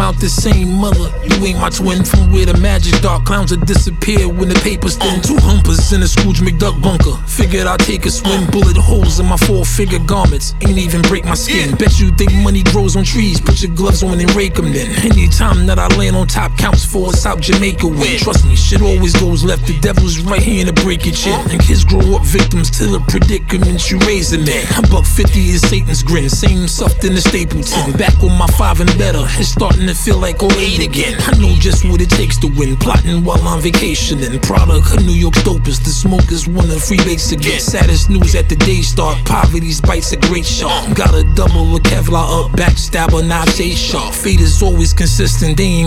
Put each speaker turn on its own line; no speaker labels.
out the same mother. You ain't my twin. From where the magic dark clowns will disappear when the paper's thin. 2 humpers in a Scrooge McDuck bunker. Figured I'd take a swim. Bullet holes in my 4-figure garments. Ain't even break my skin. Bet you think money grows on trees. Put your gloves on and rake them then. Anytime that I land on top counts for a South Jamaica win. Trust me, shit always goes left. The devil's right hand to break your chin. And kids grow up victims to the predicament you raise them in. $1.50 is Satan's grin. Same stuff in the Stapleton. Back on my 5 and better. It's starting to feel like 08 again. I know just what it takes to win. Plotting while on vacationing. Product of New York's dopest. The smokers want a free base again. Saddest news at the day start. Poverty's bites a great shark. Got a double a Kevlar up. Backstabber, not say sharp. Fate is always consistent. They ain't